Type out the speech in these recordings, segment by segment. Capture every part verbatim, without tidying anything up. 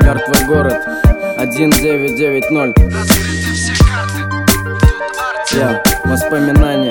Мертвый город один девять девять ноль. Я, воспоминания.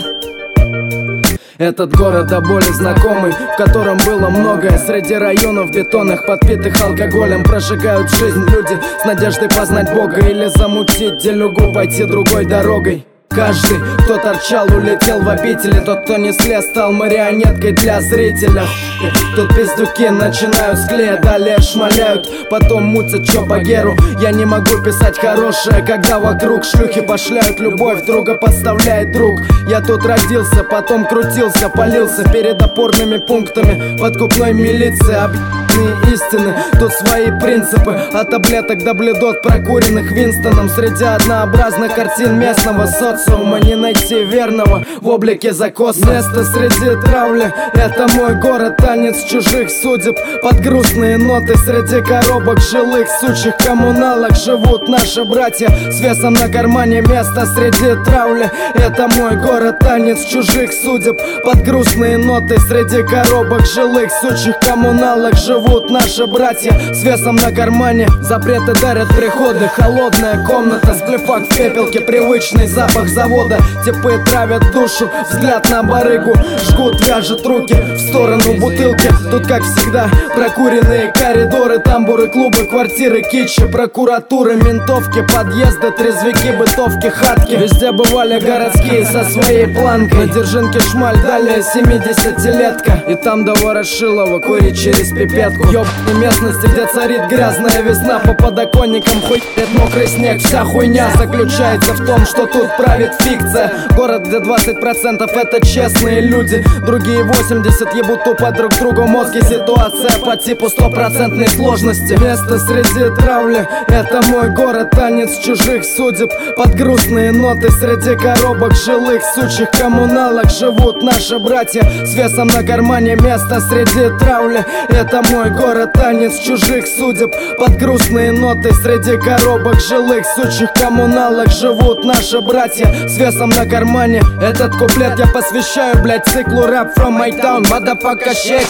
Этот город до боли знакомый, в котором было многое. Среди районов бетонных, подпитых алкоголем, прожигают жизнь люди с надеждой познать Бога или замутить делюгу, пойти другой дорогой. Каждый, кто торчал, улетел в обители. Тот, кто не слез, стал марионеткой для зрителя. Тут пиздюки начинают склея, далее шмаляют, потом мутят чё по геру. Я не могу писать хорошее, когда вокруг шлюхи пошляют любовь, друга подставляет друг. Я тут родился, потом крутился, палился перед опорными пунктами подкупной милиции. Объебанные истины, тут свои принципы, от таблеток до блюдот, прокуренных Винстоном. Среди однообразных картин местного социума не найти верного в облике закос. Место среди травли, это мой город, танец чужих судеб. Под грустные ноты среди коробок жилых сучьих коммуналок живут наши братья с весом на кармане. Место среди травли, это мой город, танец чужих судеб. Под грустные ноты среди коробок жилых сучьих коммуналок живут наши братья с весом на кармане. Запреты дарят приходы, холодная комната, сплефак в пепелке, привычный запах завода. Типы травят душу, взгляд на барыгу, жгут, вяжут руки в сторону бутылки. Тут как всегда прокуренные коридоры, тамбуры, клубы, квартиры, китчи, прокуратуры, ментовки, подъезды, трезвики, бытовки, хатки. Везде бывали городские со своей планкой. На Дзержинке шмаль, далее семидесятилетка, и там до Ворошилова курить через пипетку. Ёбаной местности, где царит грязная весна, по подоконникам хуйнет мокрый снег. Вся хуйня заключается в том, что тут правит фикция. Город, где двадцать процентов это честные люди, другие восемьдесят ебут тупо друг другу мозги. Ситуация по типу стопроцентной сложности. Место среди травли, это мой город, танец чужих судеб. Под грустные ноты среди коробок жилых сучьих коммуналок живут наши братья с весом на кармане. Место среди травли, это мой город, танец чужих судеб. Под грустные ноты среди коробок жилых сучьих коммуналок живут наши братья с весом на кармане. Этот куплет я посвящаю, блять, циклу Rap from my town, motherfucker shake.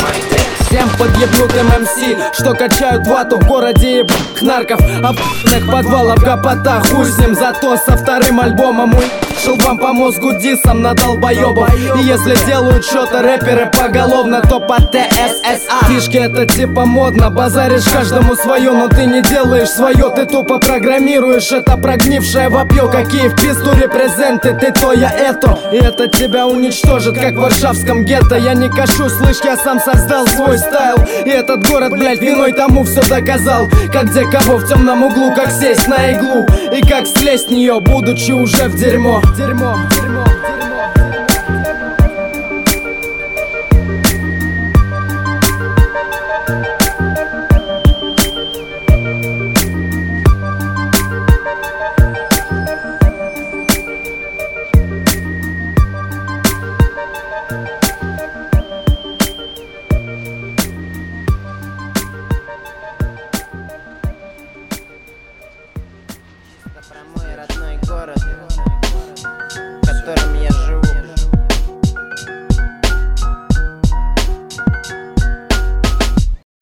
Всем подъебнутым эм си, что качают вату в городе ебаных нарков, объебанных подвалов, гопота, хуй с ним. Зато со вторым альбомом уебал вам по мозгу дисом на долбоебов. И если делают что-то рэперы поголовно, то по тэ эс эс а. Фишки это типа модно, базаришь каждому свое, но ты не делаешь свое, ты тупо программируешь это прогнившее вопье. Какие в пизду репрезенты, ты то, я это. И это тебя уничтожит, как в варшавском гетто. Я не кашу, слышь, я сам создал свой стайл, и этот город, блять, виной тому все доказал. Как где кого в темном углу, как сесть на иглу и как слезть с нее, будучи уже в дерьмо. Дерьмо, дерьмо, дерьмо.